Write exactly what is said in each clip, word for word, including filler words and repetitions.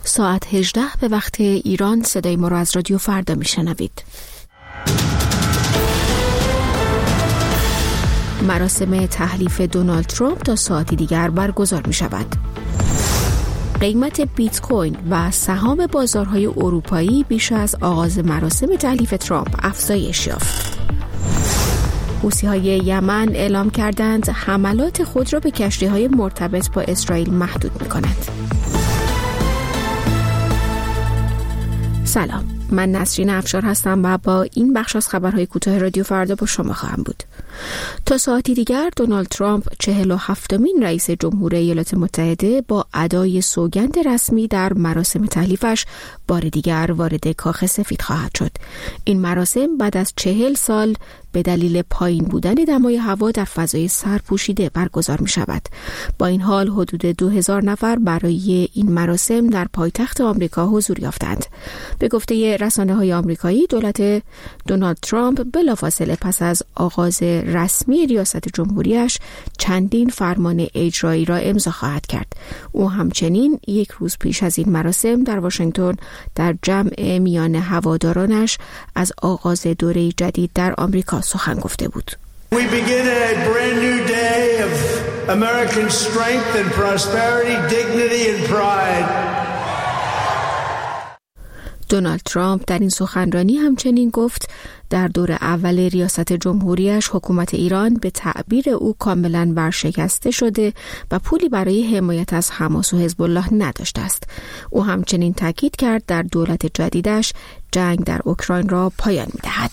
ساعت هجده به وقت ایران صدای ما را از رادیو فردا میشنوید. مراسم تحلیف دونالد ترامپ تا ساعتی دیگر برگزار می شود. قیمت بیت کوین و سهام بازارهای اروپایی بیش از آغاز مراسم تحلیف ترامپ افزایش یافت. حوثی‌های یمن اعلام کردند حملات خود را به کشتی‌های مرتبط با اسرائیل محدود می‌کنند. سلام، من نسرین افشار هستم و با این بخش از خبرهای کوتاه رادیو فردا با شما خواهم بود. تا ساعتی دیگر دونالد ترامپ چهل و هفتمین رئیس جمهور ایالات متحده با ادای سوگند رسمی در مراسم تحلیفش بار دیگر وارد کاخ سفید خواهد شد. این مراسم بعد از چهل سال به دلیل پایین بودن دمای هوا در فضای سرپوشیده برگزار می شود. با این حال حدود دو هزار نفر برای این مراسم در پایتخت آمریکا حضور یافتند. به گفته رسانه‌های آمریکایی، دولت دونالد ترامپ بلافاصله پس از آغاز رسمی ریاست جمهوریش چندین فرمان اجرایی را امضا خواهد کرد. او همچنین یک روز پیش از این مراسم در واشنگتن در جمع میان هوادارانش از آغاز دوره جدید در آمریکا سخن گفته بود. We begin a brand new day of American strength and prosperity, dignity and pride. دونالد ترامپ در این سخنرانی همچنین گفت در دور اول ریاست جمهوریش حکومت ایران به تعبیر او کاملا ورشکسته شده و پولی برای حمایت از حماس و حزب الله نداشته است. او همچنین تاکید کرد در دولت جدیدش جنگ در اوکراین را پایان می‌دهد.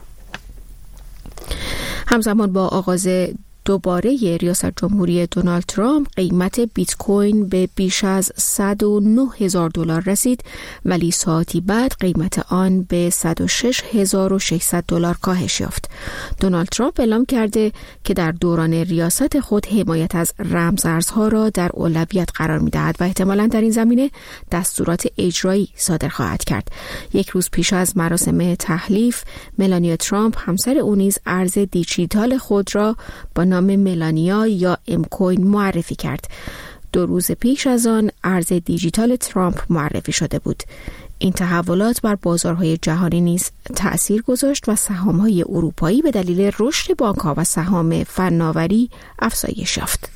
همزمان با آغاز دوباره ریاست جمهوری دونالد ترامپ قیمت بیت کوین به بیش از صد و نه هزار دلار رسید، ولی ساعتی بعد قیمت آن به صد و شش هزار و ششصد دلار کاهش یافت. دونالد ترامپ اعلام کرده که در دوران ریاست خود حمایت از رمزارزها را در اولویت قرار می‌دهد و احتمالاً در این زمینه دستورات اجرایی صادر خواهد کرد. یک روز پیش از مراسم تحلیف، ملانیا ترامپ همسر او نیز ارز دیجیتال خود را با نام ملانیا یا ام کوین معرفی کرد. دو روز پیش از آن ارز دیجیتال ترامپ معرفی شده بود. این تحولات بر بازارهای جهانی نیز تأثیر گذاشت و سهام‌های اروپایی به دلیل رشد بانک‌ها و سهام فناوری افزایش یافت.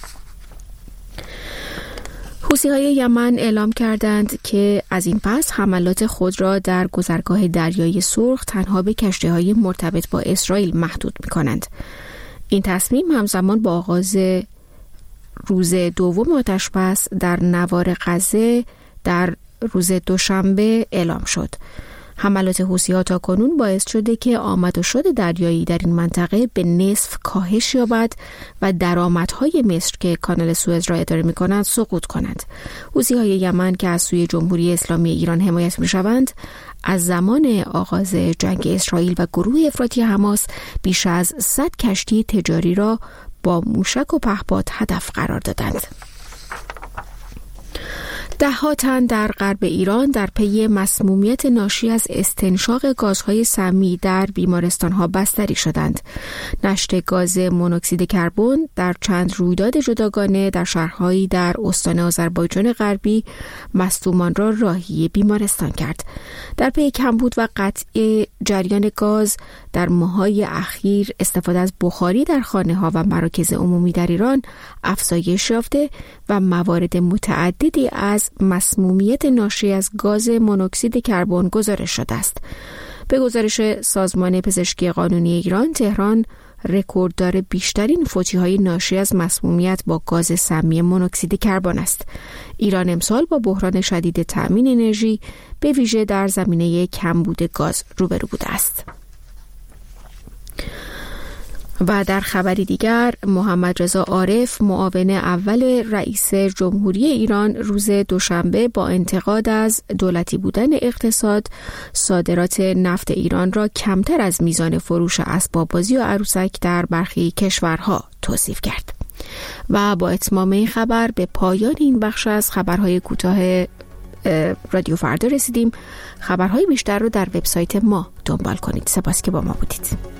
حوثی‌های یمن اعلام کردند که از این پس حملات خود را در گذرگاه دریای سرخ تنها به کشتی‌های مرتبط با اسرائیل محدود می‌کنند. این تصمیم همزمان با آغاز روز دوم آتش‌بس در نوار غزه در روز دوشنبه اعلام شد. حملات حوثی‌ها تاکنون باعث شده که آمد و شد دریایی در این منطقه به نصف کاهش یابد و درآمدهای مصر که کانال سوئز را اداره می‌کنند سقوط کنند. حوثی‌های یمن که از سوی جمهوری اسلامی ایران حمایت می‌شوند، از زمان آغاز جنگ اسرائیل و گروه افراطی حماس بیش از صد کشتی تجاری را با موشک و پهپاد هدف قرار دادند. ده ها تن در غرب ایران در پی مسمومیت ناشی از استنشاق گازهای سمی در بیمارستان‌ها بستری شدند. نشت گاز مونوکسید کربن در چند رویداد جداگانه در شهرهایی در استان آذربایجان غربی مصدومان را راهی بیمارستان کرد. در پی کمبود و قطع جریان گاز در ماه‌های اخیر استفاده از بخاری در خانه‌ها و مراکز عمومی در ایران افزایش یافته و موارد متعددی از مسمومیت ناشی از گاز مونوکسید کربن گزارش شده است. به گزارش سازمان پزشکی قانونی ایران، تهران رکورددار بیشترین فوتی‌های ناشی از مسمومیت با گاز سمی مونوکسید کربن است. ایران امسال با بحران شدید تأمین انرژی به ویژه در زمینه کمبود گاز روبرو بوده است. و در خبری دیگر، محمد رضا عارف معاون اول رئیس جمهوری ایران روز دوشنبه با انتقاد از دولتی بودن اقتصاد، صادرات نفت ایران را کمتر از میزان فروش اسباب بازی و عروسک در برخی کشورها توصیف کرد. و با اتمام این خبر به پایان این بخش از خبرهای کوتاه رادیو فردا رسیدیم. خبرهای بیشتر رو در وبسایت ما دنبال کنید. سپاس که با ما بودید.